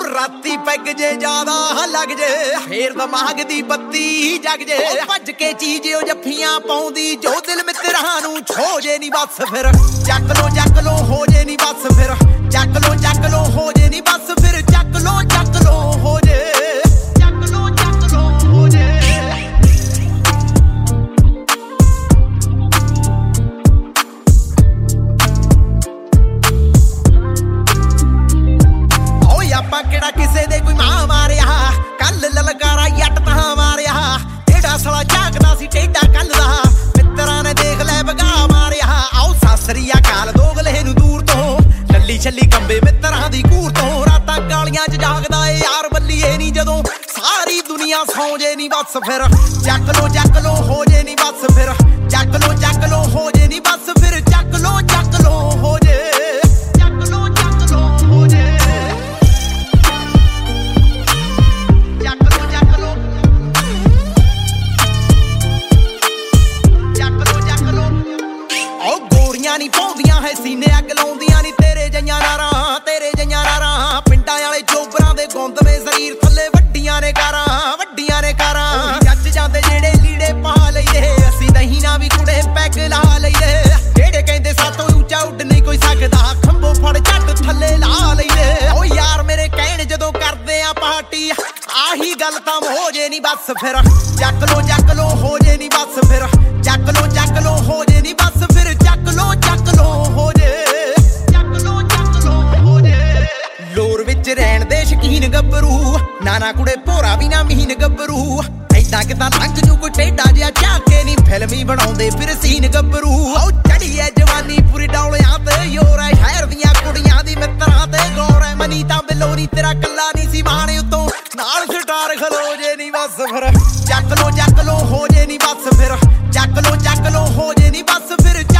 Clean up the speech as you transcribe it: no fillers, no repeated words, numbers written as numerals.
ਰਾਤੀ ਪੈਗ ਜੇ ਜ਼ਿਆਦਾ ਲੱਗ ਜੇ ਫੇਰ ਦਿਮਾਗ ਦੀ ਬੱਤੀ ਜਗ ਜੇ ਭੱਜ ਕੇ ਚੀਜ਼ ਉਹ ਜੱਫੀਆਂ ਪਾਉਂਦੀ ਜੋ ਦਿਲ ਮਿੱਤਰਾਂ ਨੂੰ ਛੋ ਜੇ ਨੀ ਬਸ ਫਿਰ ਚੱਕ ਲੋ ਹੋ ਜੇ ਨੀ ਬਸ ਫਿਰ ਚੱਕ ਲੋ ਹੋ ਜੇ ਨੀ ਬਸ ਫਿਰ ਚੱਕ ਲੋ ਹੋ ਜੇ ਚੱਕ ਲੋ ਹੋ ਜੇ ਆਪਾਂ ਕਿਹੜਾ ਕਿਸੇ ਦੇ ਕੋਈ ਮਾਂ ਮਾਰਿਆ ਕੱਲ ਲਲਕਾਰਾ ਜੱਟ ਤਾਂ ਮਾਰਿਆ ਜਿਹੜਾ ਸਾਲਾ ਝਾਕਦਾ ਸੀ ਟੇਡਾ ਕੱਲ ਦਾ ਮਿੱਤਰਾਂ ਨੇ ਦੇਖ ਲੈ ਵਗਾ ਮਾਰਿਆ ਆਓ ਸਾਸਰੀ ਅਕਾਲ ਦੋਗਲੇ ਨੂੰ ਦੂਰ ਤੋਂ ਲੱਲੀ ਛੱਲੀ ਕੰਬੇ ਮਿੱਤਰਾਂ ਦੀ ਘੂਰ ਤੋਂ ਰਾਤਾਂ ਕਾਲੀਆਂ 'ਚ ਜਾਗਦਾ ਏ ਯਾਰ ਬੱਲੀਏ ਨੀ ਜਦੋਂ ਸਾਰੀ ਦੁਨੀਆ ਸੌਂ ਜੇ ਨੀ ਬਸ ਫਿਰ ਚੱਕ ਲੋ ਹੋ ਜੇ ਨੀ ਬਸ ਫਿਰ ਚੱਕ ਲੋ ਹੋ ਜੇ ਨੀ ਬਸ ਫਿਰ ਚੱਕ ਲੋ ਹੋ ਜੇ ਚੱਕ ਲੋ ਹੋ ਜੇ ਨੀ ਪਾਉਂਦੀਆਂ ਹੈ ਸੀਨੇ ਅੱਗ ਲਾਉਂਦੀਆਂ ਨੀ ਤੇਰੇ ਜਈਆਂ ਨਾਰਾਂ ਪਿੰਡਾਂ ਵਾਲੇ ਚੋਬਰਾਂ ਦੇ ਗੁੰਦਵੇਂ ਸਰੀਰ ਥੱਲੇ ਵੱਡੀਆਂ ਨੇ ਕਾਰਾਂ ਜੱਜ ਜਾਂਦੇ ਜਿਹੜੇ ਲੀੜੇ ਪਾ ਲਈਏ ਅਸੀਂ ਨਹੀਂ ਨਾ ਵੀ ਕੁੜੇ ਪੈਗ ਲਾ ਲਈਏ ਜਿਹੜੇ ਕਹਿੰਦੇ ਸਾਤੋਂ ਉੱਚਾ ਉੱਡ ਨਹੀਂ ਕੋਈ ਸਕਦਾ ਖੰਭੋਂ ਫੜ ਝੱਟ ਥੱਲੇ ਲਾ ਲਈਏ ਓ ਯਾਰ ਮੇਰੇ ਕਹਿਣ ਜਦੋਂ ਕਰਦੇ ਆ ਪਾਰਟੀ ਆਹੀ ਗੱਲ ਤਾਂ ਹੋ ਜੇ ਨੀ ਬਸ ਫਿਰ ਚੱਕ ਲੋ ਹੋ ਜੇ ਨੀ ਬਸ ਫਿਰ ਚੱਕ ਲੋ ਹੋ ਜੇ ਨੀ ਬਸ ਫਿਰ ਚੱਕ ਲੋ ਹੋ ਜੇ ਚੱਕ ਲੋ ਹੋ ਜੇ ਲੋਰ ਵਿੱਚ ਰਹਿਣ ਦੇ ਸ਼ਕੀਨ ਗੱਭਰੂ ਨਾ ਕੁੜੇ ਭੋਰਾ ਵੀ ਨਾ ਮਹੀਨ ਗੱਭਰੂ ਐਦਾਂ ਕਿਦਾਂ ਲੰਘ ਜੂ ਕੋਈ ਟੇਡਾ ਜਿਹਾ ਝਾਕੇ ਨੀ ਫਿਲਮੀ ਬਣਾਉਂਦੇ ਫਿਰ ਸੀਨ ਗੱਭਰੂ ਆਓ ਚੜੀ ਐ ਜਵਾਨੀ ਪੂਰੀ ਡੌਲਿਆਂ ਤੇ ਯੋਰ ਐ ਸ਼ਹਿਰ ਦੀਆਂ ਕੁੜੀਆਂ ਦੀ ਮਿੱਤਰਾਂ ਤੇ ਗੌਰ ਐ ਮਨੀ ਤਾਂ ਬਿੱਲੋ ਨੀ ਤੇਰਾ ਕੱਲਾ ਨੀ ਸੀ ਮਾਣ ਉਤੋਂ ਨਾਲ ਸਟਾਰ ਖਲੋ ਜੇ ਨੀ ਬਸ ਫਿਰ ਚੱਕ ਲੋ ਹੋ ਜੇ ਨੀ ਬਸ ਫਿਰ ਚੱਕ ਲੋ ਹੋ ਜੇ ਨੀ ਬਸ ਫਿਰ